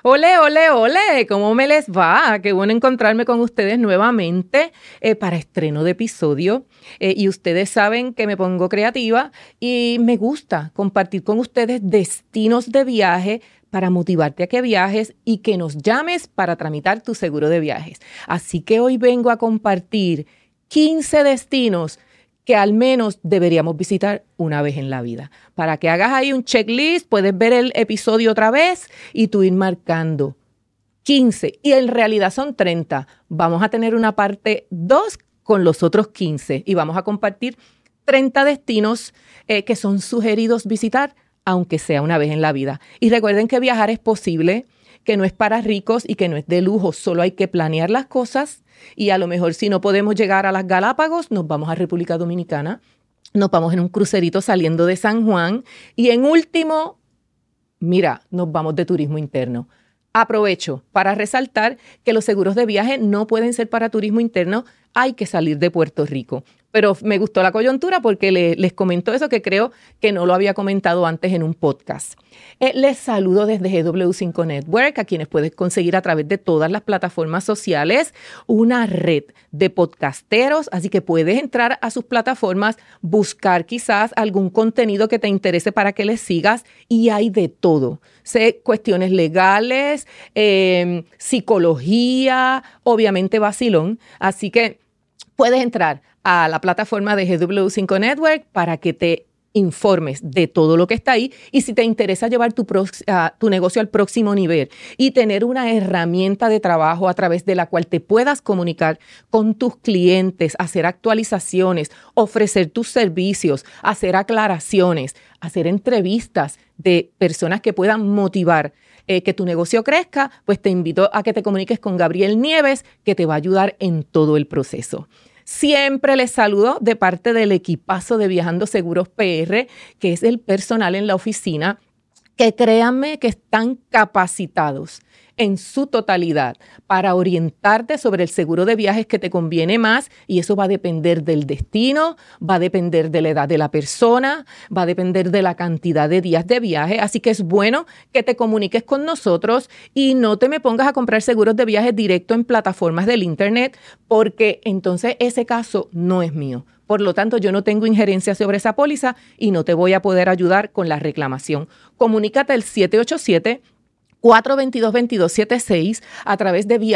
Ole, ole, ole, ¿cómo me les va? Qué bueno encontrarme con ustedes nuevamente para estreno de episodio. Y ustedes saben que me pongo creativa y me gusta compartir con ustedes destinos de viaje para motivarte a que viajes y que nos llames para tramitar tu seguro de viajes. Así que hoy vengo a compartir 15 destinos que al menos deberíamos visitar una vez en la vida. Para que hagas ahí un checklist, puedes ver el episodio otra vez y tú ir marcando 15. Y en realidad son 30. Vamos a tener una parte 2 con los otros 15 y vamos a compartir 30 destinos que son sugeridos visitar, aunque sea una vez en la vida. Y recuerden que viajar es posible, que no es para ricos y que no es de lujo, solo hay que planear las cosas y a lo mejor si no podemos llegar a las Galápagos, nos vamos a República Dominicana, nos vamos en un crucerito saliendo de San Juan y en último, mira, nos vamos de turismo interno. Aprovecho para resaltar que los seguros de viaje no pueden ser para turismo interno, hay que salir de Puerto Rico. Pero me gustó la coyuntura porque les comento eso que creo que no lo había comentado antes en un podcast. Les saludo desde GW5 Network, a quienes puedes conseguir a través de todas las plataformas sociales, una red de podcasteros, así que puedes entrar a sus plataformas, buscar quizás algún contenido que te interese para que les sigas y hay de todo. Sé cuestiones legales, psicología, obviamente vacilón, así que puedes entrar a la plataforma de GW5 Network para que te informes de todo lo que está ahí y si te interesa llevar tu negocio al próximo nivel y tener una herramienta de trabajo a través de la cual te puedas comunicar con tus clientes, hacer actualizaciones, ofrecer tus servicios, hacer aclaraciones, hacer entrevistas de personas que puedan motivar que tu negocio crezca, pues te invito a que te comuniques con Gabriel Nieves, que te va a ayudar en todo el proceso. Siempre les saludo de parte del equipazo de Viajando Seguros PR, que es el personal en la oficina, que créanme que están capacitados en su totalidad para orientarte sobre el seguro de viajes que te conviene más y eso va a depender del destino, va a depender de la edad de la persona, va a depender de la cantidad de días de viaje, así que es bueno que te comuniques con nosotros y no te me pongas a comprar seguros de viajes directo en plataformas del internet porque entonces ese caso no es mío. Por lo tanto, yo no tengo injerencia sobre esa póliza y no te voy a poder ayudar con la reclamación. Comunícate al 787-422-2276 a través de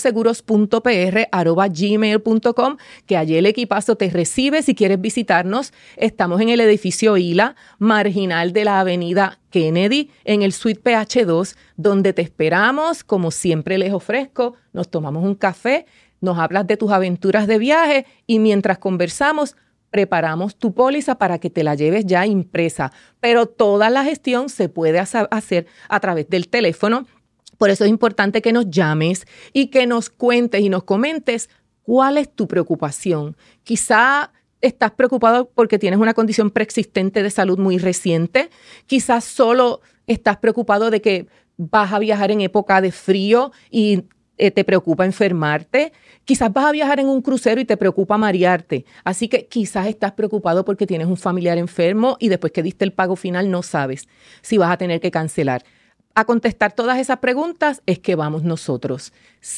viajandoseguros.pr@gmail.com, que allí el equipazo te recibe si quieres visitarnos. Estamos en el edificio Isla, marginal de la avenida Kennedy, en el Suite PH2, donde te esperamos. Como siempre les ofrezco, nos tomamos un café, nos hablas de tus aventuras de viaje y mientras conversamos, preparamos tu póliza para que te la lleves ya impresa. Pero toda la gestión se puede hacer a través del teléfono. Por eso es importante que nos llames y que nos cuentes y nos comentes cuál es tu preocupación. Quizá estás preocupado porque tienes una condición preexistente de salud muy reciente. Quizás solo estás preocupado de que vas a viajar en época de frío y te preocupa enfermarte. Quizás vas a viajar en un crucero y te preocupa marearte. Así que quizás estás preocupado porque tienes un familiar enfermo y después que diste el pago final no sabes si vas a tener que cancelar. A contestar todas esas preguntas es que vamos nosotros.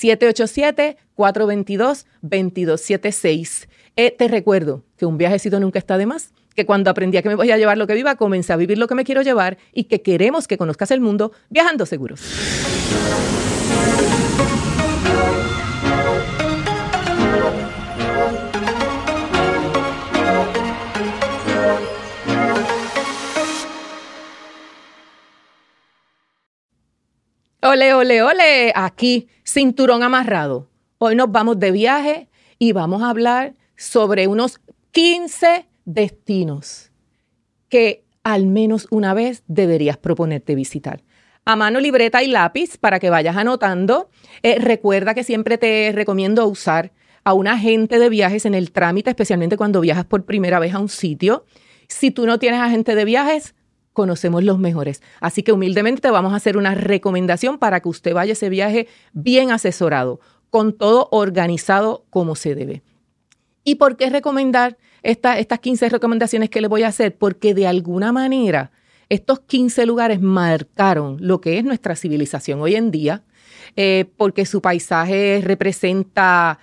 787-422-2276. Te recuerdo que un viajecito nunca está de más, que cuando aprendí a que me voy a llevar lo que viva, comencé a vivir lo que me quiero llevar y que queremos que conozcas el mundo viajando seguros. Ole, ole, ole, aquí, cinturón amarrado. Hoy nos vamos de viaje y vamos a hablar sobre unos 15 destinos que al menos una vez deberías proponerte visitar. A mano, libreta y lápiz para que vayas anotando. Recuerda que siempre te recomiendo usar a un agente de viajes en el trámite, especialmente cuando viajas por primera vez a un sitio. Si tú no tienes agente de viajes, conocemos los mejores. Así que humildemente te vamos a hacer una recomendación para que usted vaya a ese viaje bien asesorado, con todo organizado como se debe. ¿Y por qué recomendar estas 15 recomendaciones que le voy a hacer? Porque de alguna manera Estos 15 lugares marcaron lo que es nuestra civilización hoy en día, porque su paisaje representa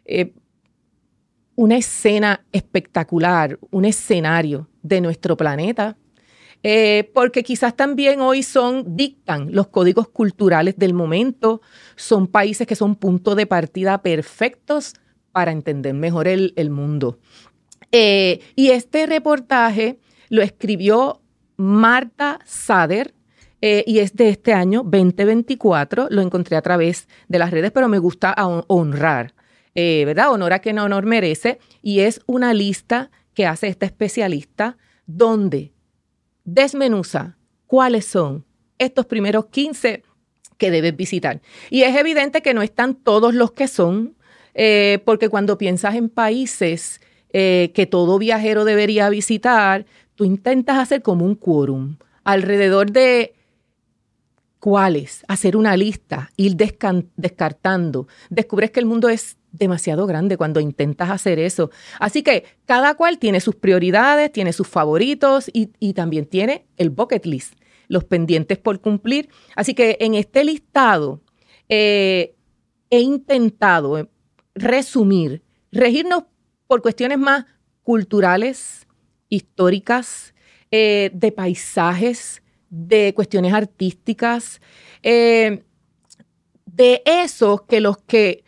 una escena espectacular, un escenario de nuestro planeta, porque quizás también hoy dictan los códigos culturales del momento, son países que son punto de partida perfectos para entender mejor el mundo. Y este reportaje lo escribió Marta Sader, y es de este año 2024, lo encontré a través de las redes, pero me gusta honrar, ¿verdad? Honor a quien honor merece, y es una lista que hace esta especialista donde desmenuza cuáles son estos primeros 15 que debes visitar. Y es evidente que no están todos los que son, porque cuando piensas en países que todo viajero debería visitar, tú intentas hacer como un quórum alrededor de cuáles, hacer una lista, ir descartando. Descubres que el mundo es demasiado grande cuando intentas hacer eso. Así que cada cual tiene sus prioridades, tiene sus favoritos y también tiene el bucket list, los pendientes por cumplir. Así que en este listado he intentado regirnos por cuestiones más culturales, históricas, de paisajes, de cuestiones artísticas, de esos que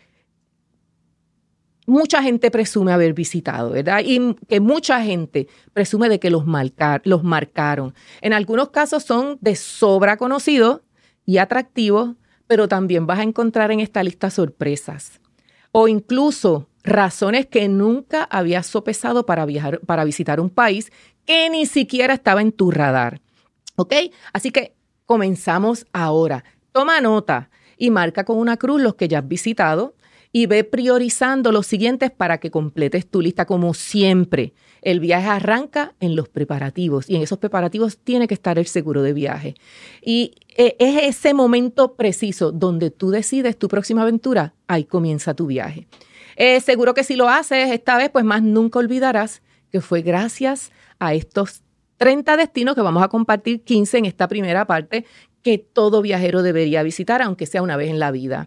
mucha gente presume haber visitado, ¿verdad? Y que mucha gente presume de que los marcaron. En algunos casos son de sobra conocidos y atractivos, pero también vas a encontrar en esta lista sorpresas o incluso razones que nunca habías sopesado para visitar un país que ni siquiera estaba en tu radar. ¿Ok? Así que comenzamos ahora. Toma nota y marca con una cruz los que ya has visitado y ve priorizando los siguientes para que completes tu lista. Como siempre, el viaje arranca en los preparativos y en esos preparativos tiene que estar el seguro de viaje. Y es ese momento preciso donde tú decides tu próxima aventura, ahí comienza tu viaje. Seguro que si lo haces esta vez, pues más nunca olvidarás que fue gracias a estos 30 destinos que vamos a compartir, 15 en esta primera parte, que todo viajero debería visitar, aunque sea una vez en la vida.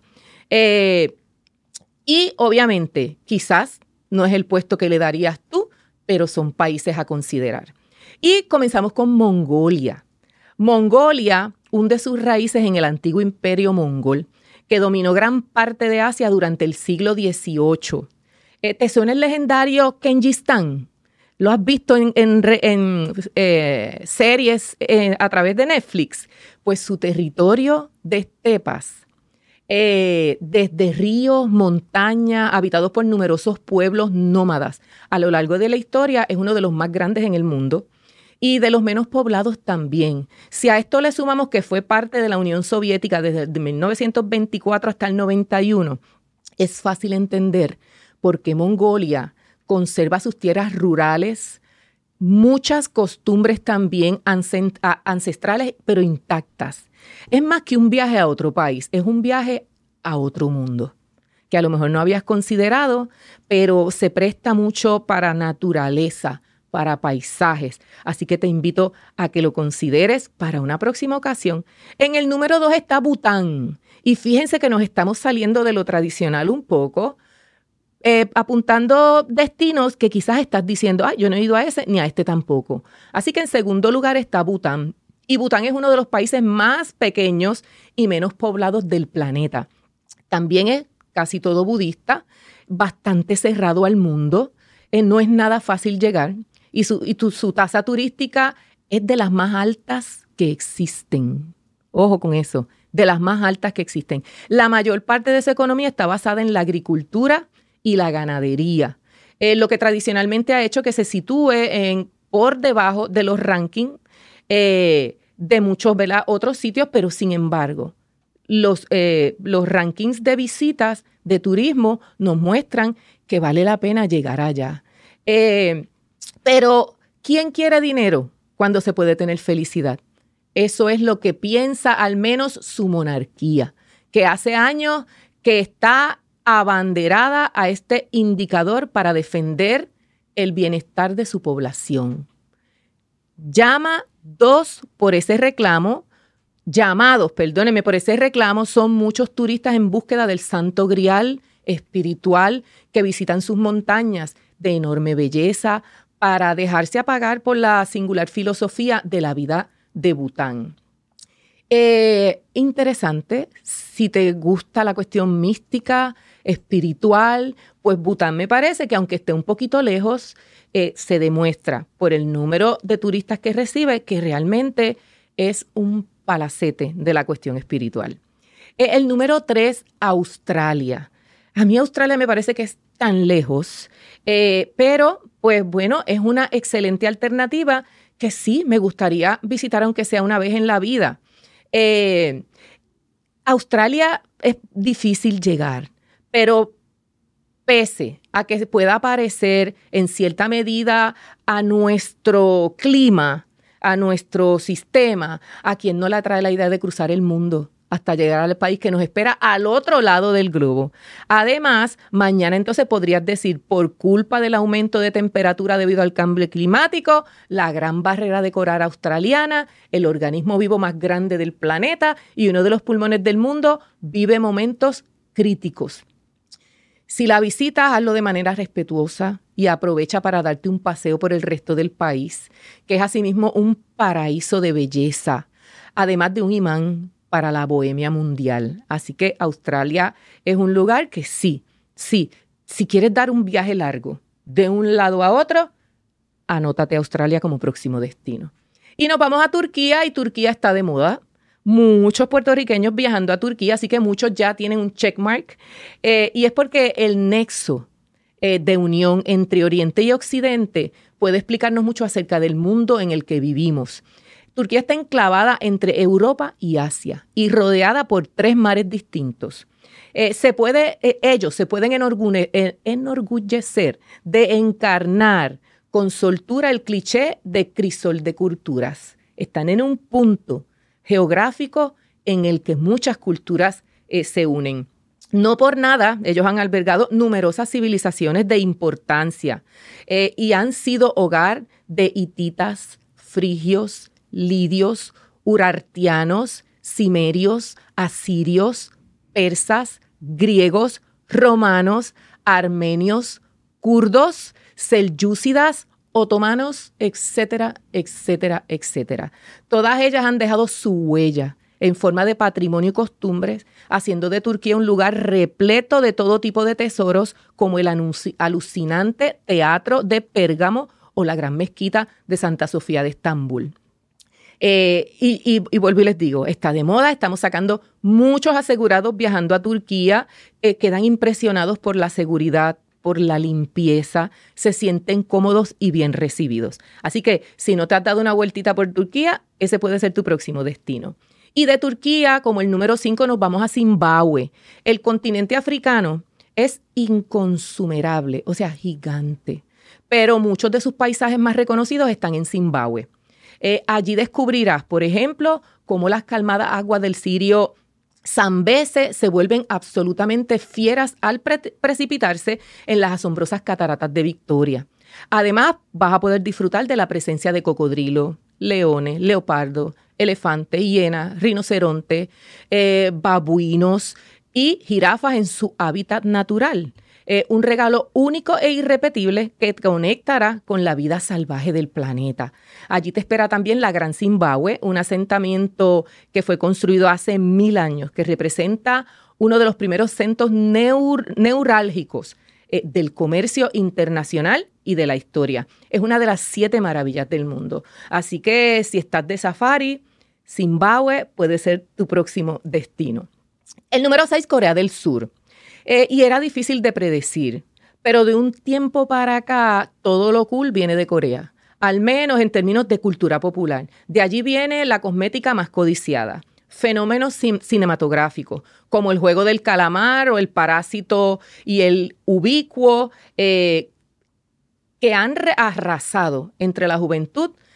Y obviamente, quizás no es el puesto que le darías tú, pero son países a considerar. Y comenzamos con Mongolia. Mongolia hunde sus raíces en el antiguo imperio mongol, que dominó gran parte de Asia durante el siglo XVIII. ¿Te suena el legendario Kengistán? ¿Lo has visto en series a través de Netflix? Pues su territorio de estepas, desde ríos, montañas, habitados por numerosos pueblos nómadas. A lo largo de la historia es uno de los más grandes en el mundo y de los menos poblados también. Si a esto le sumamos que fue parte de la Unión Soviética desde 1924 hasta el 91, es fácil entender por qué Mongolia conserva sus tierras rurales, muchas costumbres también ancestrales, pero intactas. Es más que un viaje a otro país, es un viaje a otro mundo, que a lo mejor no habías considerado, pero se presta mucho para naturaleza, para paisajes. Así que te invito a que lo consideres para una próxima ocasión. En el número 2 está Bután. Y fíjense que nos estamos saliendo de lo tradicional un poco, apuntando destinos que quizás estás diciendo, yo no he ido a ese ni a este tampoco. Así que en segundo lugar está Bután. Y Bután es uno de los países más pequeños y menos poblados del planeta. También es casi todo budista, bastante cerrado al mundo. No es nada fácil llegar. Y su tasa turística es de las más altas que existen. Ojo con eso, de las más altas que existen. La mayor parte de su economía está basada en la agricultura y la ganadería, lo que tradicionalmente ha hecho que se sitúe por debajo de los rankings de muchos, ¿verdad?, otros sitios, pero sin embargo, los rankings de visitas de turismo nos muestran que vale la pena llegar allá. Pero, ¿quién quiere dinero cuando se puede tener felicidad? Eso es lo que piensa al menos su monarquía, que hace años que está abanderada a este indicador para defender el bienestar de su población. llama 2 por ese reclamo. Llamados, perdónenme, por ese reclamo son muchos turistas en búsqueda del santo grial espiritual que visitan sus montañas de enorme belleza para dejarse apagar por la singular filosofía de la vida de Bután. Interesante, si te gusta la cuestión mística, espiritual, pues Bután me parece que aunque esté un poquito lejos, se demuestra por el número de turistas que recibe que realmente es un palacete de la cuestión espiritual. El número 3, Australia. A mí Australia me parece que es tan lejos, pero pues bueno, es una excelente alternativa que sí me gustaría visitar aunque sea una vez en la vida. Australia es difícil llegar, pero pese a que pueda parecer en cierta medida a nuestro clima, a nuestro sistema, a quien no le atrae la idea de cruzar el mundo hasta llegar al país que nos espera al otro lado del globo. Además, mañana entonces podrías decir, por culpa del aumento de temperatura debido al cambio climático, la gran barrera de coral australiana, el organismo vivo más grande del planeta y uno de los pulmones del mundo, vive momentos críticos. Si la visitas, hazlo de manera respetuosa y aprovecha para darte un paseo por el resto del país, que es asimismo un paraíso de belleza, además de un imán para la bohemia mundial. Así que Australia es un lugar que sí, si quieres dar un viaje largo de un lado a otro, anótate a Australia como próximo destino. Y nos vamos a Turquía y Turquía está de moda. Muchos puertorriqueños viajando a Turquía, así que muchos ya tienen un checkmark. Y es porque el nexo de unión entre Oriente y Occidente puede explicarnos mucho acerca del mundo en el que vivimos. Turquía está enclavada entre Europa y Asia y rodeada por 3 mares distintos. Ellos se pueden enorgullecer de encarnar con soltura el cliché de crisol de culturas. Están en un punto geográfico en el que muchas culturas se unen. No por nada, ellos han albergado numerosas civilizaciones de importancia y han sido hogar de hititas, frigios, lidios, urartianos, cimerios, asirios, persas, griegos, romanos, armenios, kurdos, selyúcidas, otomanos, etcétera, etcétera, etcétera. Todas ellas han dejado su huella en forma de patrimonio y costumbres, haciendo de Turquía un lugar repleto de todo tipo de tesoros, como el alucinante teatro de Pérgamo o la gran mezquita de Santa Sofía de Estambul. Y vuelvo y les digo, está de moda, estamos sacando muchos asegurados viajando a Turquía, quedan impresionados por la seguridad, por la limpieza, se sienten cómodos y bien recibidos. Así que si no te has dado una vueltita por Turquía, ese puede ser tu próximo destino. Y de Turquía, como el número 5, nos vamos a Zimbabue. El continente africano es inconsumerable, o sea, gigante, pero muchos de sus paisajes más reconocidos están en Zimbabue. Allí descubrirás, por ejemplo, cómo las calmadas aguas del Sirio Zambeze se vuelven absolutamente fieras al precipitarse en las asombrosas cataratas de Victoria. Además, vas a poder disfrutar de la presencia de cocodrilo, leones, leopardos, elefantes, hienas, rinocerontes, babuinos y jirafas en su hábitat natural. Un regalo único e irrepetible que te conectará con la vida salvaje del planeta. Allí te espera también la Gran Zimbabue, un asentamiento que fue construido hace 1000 años, que representa uno de los primeros centros neurálgicos del comercio internacional y de la historia. Es una de las 7 maravillas del mundo. Así que si estás de safari, Zimbabue puede ser tu próximo destino. El número 6, Corea del Sur. Y era difícil de predecir, pero de un tiempo para acá todo lo cool viene de Corea, al menos en términos de cultura popular. De allí viene la cosmética más codiciada, fenómenos cinematográficos como el juego del calamar o el parásito y el ubicuo que han arrasado entre la juventud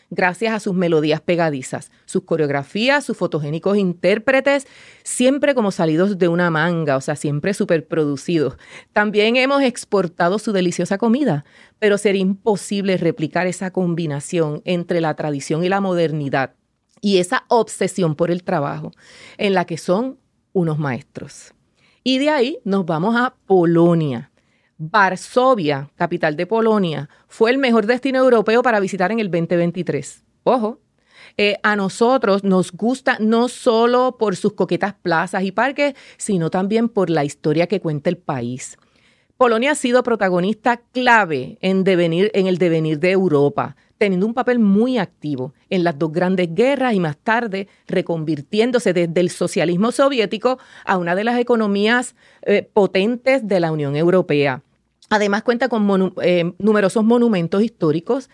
gracias a sus melodías pegadizas, sus coreografías, sus fotogénicos intérpretes, siempre como salidos de una manga, o sea, siempre superproducidos. También hemos exportado su deliciosa comida, pero sería imposible replicar esa combinación entre la tradición y la modernidad y esa obsesión por el trabajo en la que son unos maestros. Y de ahí nos vamos a Polonia. Varsovia, capital de Polonia, fue el mejor destino europeo para visitar en el 2023. Ojo, a nosotros nos gusta no solo por sus coquetas plazas y parques, sino también por la historia que cuenta el país. Polonia ha sido protagonista clave en el devenir de Europa, teniendo un papel muy activo en las dos grandes guerras y más tarde reconvirtiéndose desde el socialismo soviético a una de las economías potentes de la Unión Europea. Además cuenta con numerosos monumentos históricos,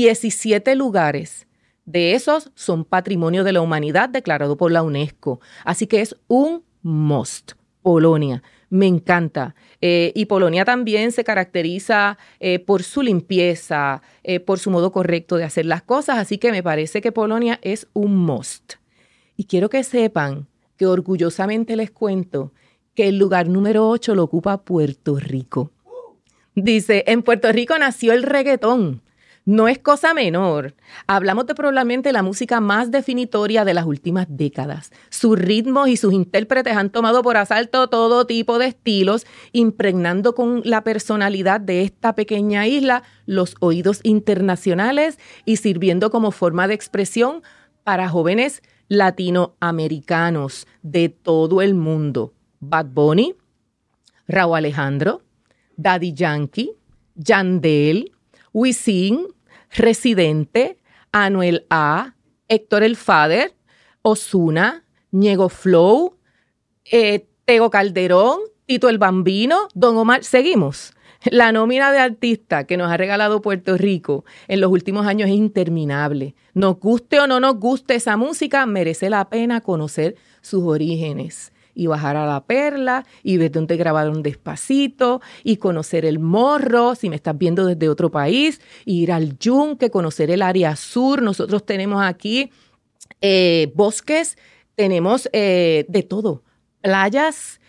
17 lugares. De esos son Patrimonio de la Humanidad declarado por la UNESCO. Así que es un must. Polonia. Me encanta. Y Polonia también se caracteriza por su limpieza, por su modo correcto de hacer las cosas. Así que me parece que Polonia es un must. Y quiero que sepan que orgullosamente les cuento que el lugar número 8 lo ocupa Puerto Rico. Dice, en Puerto Rico nació el reggaetón. No es cosa menor. Hablamos de probablemente la música más definitoria de las últimas décadas. Sus ritmos y sus intérpretes han tomado por asalto todo tipo de estilos, impregnando con la personalidad de esta pequeña isla los oídos internacionales y sirviendo como forma de expresión para jóvenes latinoamericanos de todo el mundo. Bad Bunny, Rauw Alejandro, Daddy Yankee, Yandel, Wisin, Residente, Anuel A, Héctor el Father, Ozuna, Ñengo Flow, Tego Calderón, Tito el Bambino, Don Omar. Seguimos. La nómina de artistas que nos ha regalado Puerto Rico en los últimos años es interminable. Nos guste o no nos guste esa música, merece la pena conocer sus orígenes y bajar a La Perla y ver dónde grabaron Despacito y conocer el Morro, si me estás viendo desde otro país, ir al Yunque, conocer el área sur. Nosotros tenemos aquí bosques, tenemos de todo, playas,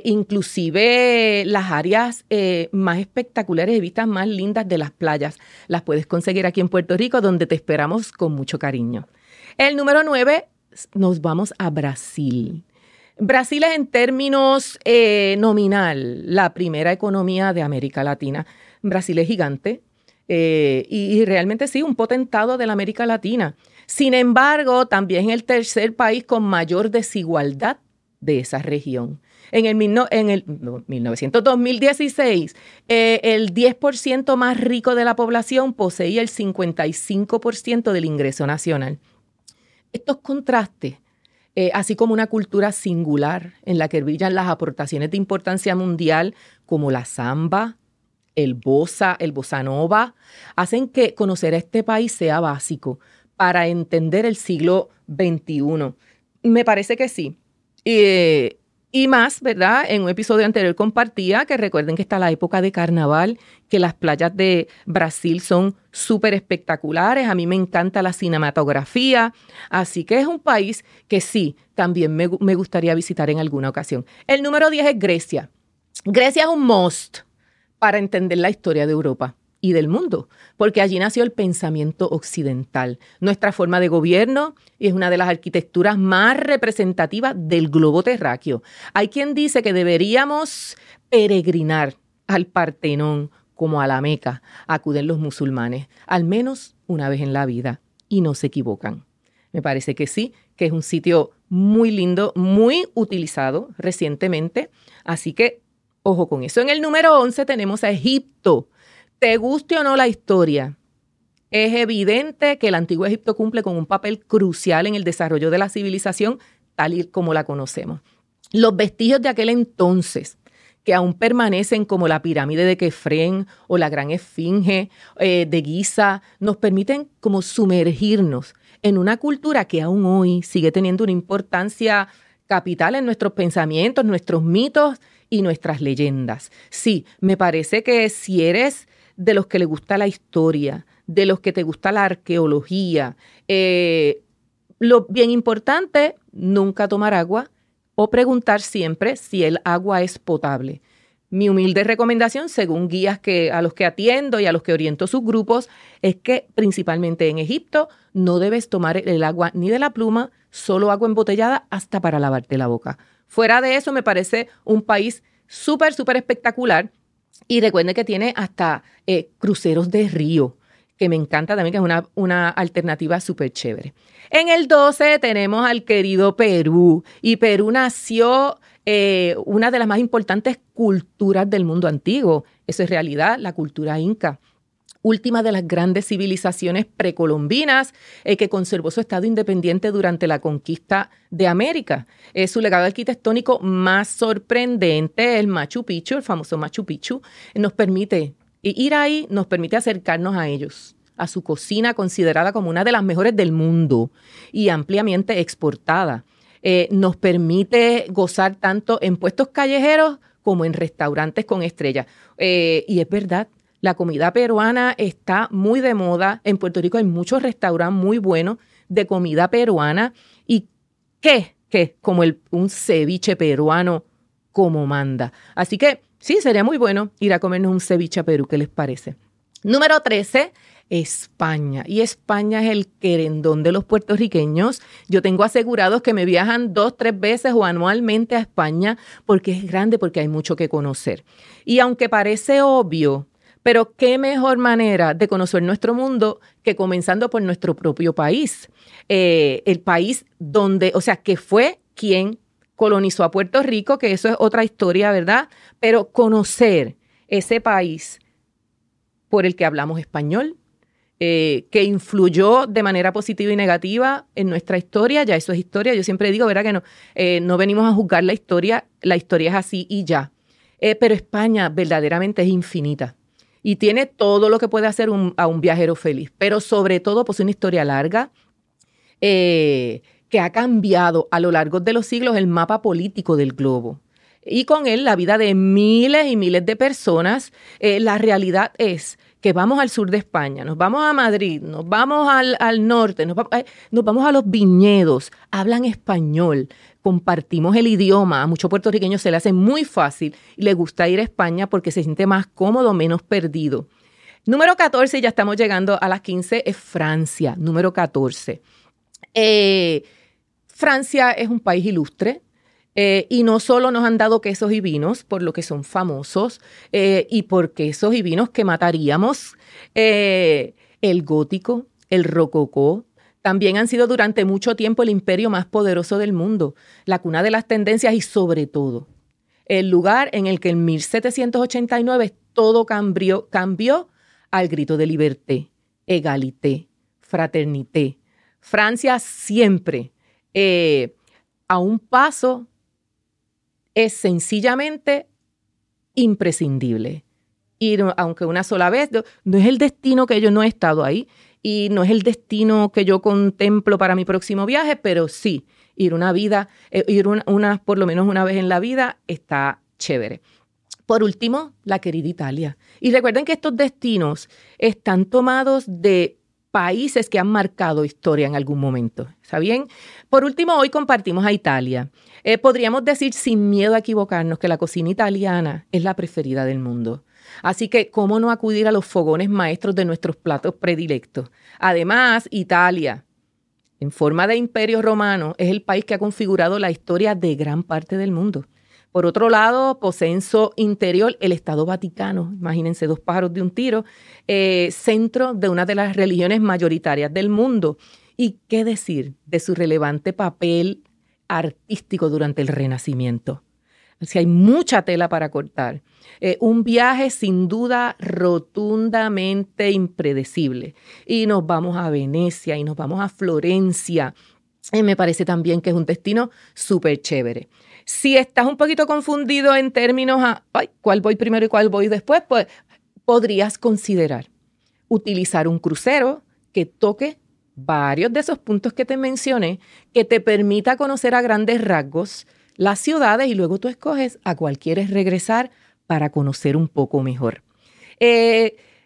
inclusive las áreas más espectaculares y vistas más lindas de las playas. Las puedes conseguir aquí en Puerto Rico, donde te esperamos con mucho cariño. El número 9, nos vamos a Brasil. Brasil es en términos nominal la primera economía de América Latina. Brasil es gigante y realmente sí, un potentado de la América Latina. Sin embargo, también es el tercer país con mayor desigualdad de esa región. En el 2016, el 10% más rico de la población poseía el 55% del ingreso nacional. Estos contrastes, así como una cultura singular en la que brillan las aportaciones de importancia mundial como la samba, el bossa nova, hacen que conocer a este país sea básico para entender el siglo XXI. Me parece que sí. Y más, ¿verdad? En un episodio anterior compartía que recuerden que está la época de carnaval, que las playas de Brasil son súper espectaculares. A mí me encanta la cinematografía. Así que es un país que sí, también me gustaría visitar en alguna ocasión. El número 10 es Grecia. Grecia es un must para entender la historia de Europa y del mundo, porque allí nació el pensamiento occidental. Nuestra forma de gobierno es una de las arquitecturas más representativas del globo terráqueo. Hay quien dice que deberíamos peregrinar al Partenón como a la Meca. Acuden los musulmanes, al menos una vez en la vida, y no se equivocan. Me parece que sí, que es un sitio muy lindo, muy utilizado recientemente, así que ojo con eso. En el número 11 tenemos a Egipto. Te guste o no la historia, es evidente que el Antiguo Egipto cumple con un papel crucial en el desarrollo de la civilización tal y como la conocemos. Los vestigios de aquel entonces, que aún permanecen como la pirámide de Kefren o la gran esfinge de Giza, nos permiten como sumergirnos en una cultura que aún hoy sigue teniendo una importancia capital en nuestros pensamientos, nuestros mitos y nuestras leyendas. Sí, me parece que si eres de los que le gusta la historia, de los que te gusta la arqueología, lo bien importante, nunca tomar agua o preguntar siempre si el agua es potable. Mi humilde recomendación, según guías a los que atiendo y a los que oriento sus grupos, es que principalmente en Egipto no debes tomar el agua ni de la pluma, solo agua embotellada hasta para lavarte la boca. Fuera de eso, me parece un país súper, súper espectacular. Y recuerden que tiene hasta cruceros de río, que me encanta también, que es una alternativa súper chévere. En el 12 tenemos al querido Perú. Y Perú nació una de las más importantes culturas del mundo antiguo. Eso es realidad, la cultura inca. Última de las grandes civilizaciones precolombinas que conservó su estado independiente durante la conquista de América. Su legado arquitectónico más sorprendente, el Machu Picchu, el famoso Machu Picchu, nos permite ir ahí, nos permite acercarnos a ellos, a su cocina considerada como una de las mejores del mundo y ampliamente exportada. Nos permite gozar tanto en puestos callejeros como en restaurantes con estrellas. Y es verdad, la comida peruana está muy de moda. En Puerto Rico hay muchos restaurantes muy buenos de comida peruana. ¿Y qué? Como un ceviche peruano como manda. Así que sí, sería muy bueno ir a comernos un ceviche a Perú. ¿Qué les parece? Número 13, España. Y España es el querendón de los puertorriqueños. Yo tengo asegurados que me viajan 2, 3 veces o anualmente a España porque es grande, porque hay mucho que conocer. Y aunque parece obvio, pero qué mejor manera de conocer nuestro mundo que comenzando por nuestro propio país. El país que fue quien colonizó a Puerto Rico, que eso es otra historia, ¿verdad? Pero conocer ese país por el que hablamos español, que influyó de manera positiva y negativa en nuestra historia, ya eso es historia. Yo siempre digo, ¿verdad? Que no venimos a juzgar la historia es así y ya. Pero España verdaderamente es infinita. Y tiene todo lo que puede hacer a un viajero feliz, pero sobre todo pues una historia larga que ha cambiado a lo largo de los siglos el mapa político del globo. Y con él la vida de miles y miles de personas. La realidad es que vamos al sur de España, nos vamos a Madrid, nos vamos al norte, nos vamos a los viñedos, hablan español, compartimos el idioma. A muchos puertorriqueños se le hace muy fácil y les gusta ir a España porque se siente más cómodo, menos perdido. Número 14, ya estamos llegando a las 15, es Francia. Número 14. Francia es un país ilustre. Y no solo nos han dado quesos y vinos, por lo que son famosos, y por quesos y vinos que mataríamos, el gótico, el rococó, también han sido durante mucho tiempo el imperio más poderoso del mundo, la cuna de las tendencias y sobre todo, el lugar en el que en 1789 todo cambió al grito de liberté, égalité, fraternité. Francia siempre a un paso es sencillamente imprescindible. Ir, aunque una sola vez, no es el destino que yo no he estado ahí y no es el destino que yo contemplo para mi próximo viaje, pero sí, ir por lo menos una vez en la vida está chévere. Por último, la querida Italia. Y recuerden que estos destinos están tomados de países que han marcado historia en algún momento. ¿Está bien? Por último, hoy compartimos a Italia. Podríamos decir sin miedo a equivocarnos que la cocina italiana es la preferida del mundo. Así que, ¿cómo no acudir a los fogones maestros de nuestros platos predilectos? Además, Italia, en forma de imperio romano, es el país que ha configurado la historia de gran parte del mundo. Por otro lado, posee en su interior el Estado Vaticano, imagínense, 2 pájaros de un tiro, centro de una de las religiones mayoritarias del mundo. ¿Y qué decir de su relevante papel artístico durante el Renacimiento? O sea, hay mucha tela para cortar. Un viaje sin duda rotundamente impredecible. Y nos vamos a Venecia y nos vamos a Florencia. Me parece también que es un destino súper chévere. Si estás un poquito confundido en términos ¿cuál voy primero y cuál voy después? Pues podrías considerar utilizar un crucero que toque varios de esos puntos que te mencioné, que te permita conocer a grandes rasgos las ciudades y luego tú escoges a cuál quieres regresar para conocer un poco mejor.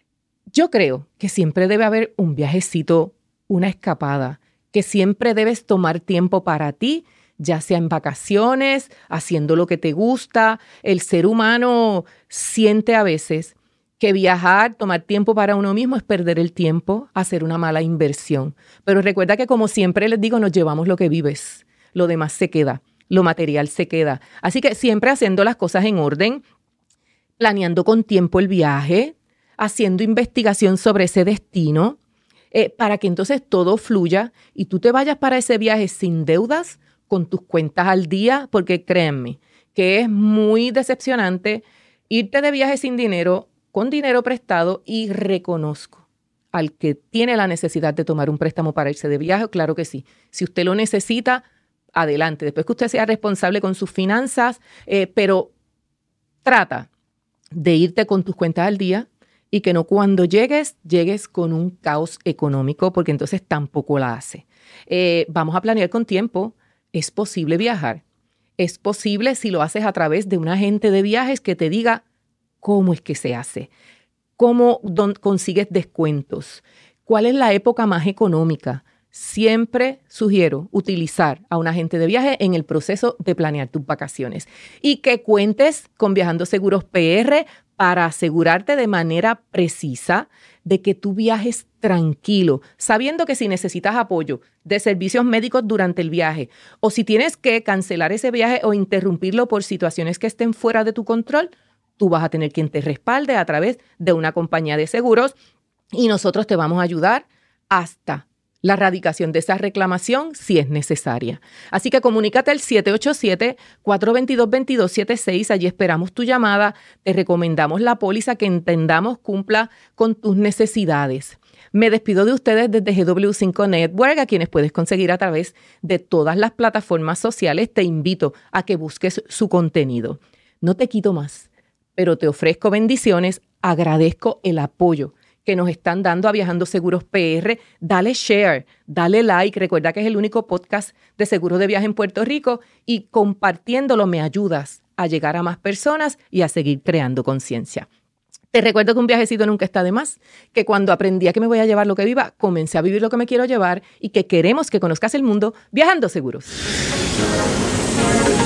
Yo creo que siempre debe haber un viajecito, una escapada, que siempre debes tomar tiempo para ti, ya sea en vacaciones, haciendo lo que te gusta. El ser humano siente a veces que viajar, tomar tiempo para uno mismo es perder el tiempo, hacer una mala inversión. Pero recuerda que, como siempre les digo, nos llevamos lo que vives, lo demás se queda, lo material se queda. Así que siempre haciendo las cosas en orden, planeando con tiempo el viaje, haciendo investigación sobre ese destino, para que entonces todo fluya y tú te vayas para ese viaje sin deudas, con tus cuentas al día, porque créanme que es muy decepcionante irte de viaje sin dinero, con dinero prestado, y reconozco al que tiene la necesidad de tomar un préstamo para irse de viaje, claro que sí. Si usted lo necesita, adelante. Después que usted sea responsable con sus finanzas, pero trata de irte con tus cuentas al día y que no cuando llegues con un caos económico, porque entonces tampoco la hace. Vamos a planear con tiempo. Es posible viajar. Es posible si lo haces a través de un agente de viajes que te diga cómo es que se hace, cómo consigues descuentos, cuál es la época más económica. Siempre sugiero utilizar a un agente de viaje en el proceso de planear tus vacaciones y que cuentes con Viajando Seguros PR para asegurarte de manera precisa de que tú viajes tranquilo, sabiendo que si necesitas apoyo de servicios médicos durante el viaje o si tienes que cancelar ese viaje o interrumpirlo por situaciones que estén fuera de tu control, tú vas a tener quien te respalde a través de una compañía de seguros y nosotros te vamos a ayudar hasta la radicación de esa reclamación si es necesaria. Así que comunícate al 787-422-2276. Allí esperamos tu llamada. Te recomendamos la póliza que entendamos cumpla con tus necesidades. Me despido de ustedes desde GW5 Network, a quienes puedes conseguir a través de todas las plataformas sociales. Te invito a que busques su contenido. No te quito más, pero te ofrezco bendiciones. Agradezco el apoyo que nos están dando a Viajando Seguros PR. Dale share, dale like. Recuerda que es el único podcast de seguros de viaje en Puerto Rico y compartiéndolo me ayudas a llegar a más personas y a seguir creando conciencia. Te recuerdo que un viajecito nunca está de más, que cuando aprendí a que me voy a llevar lo que viva, comencé a vivir lo que me quiero llevar y que queremos que conozcas el mundo viajando seguros.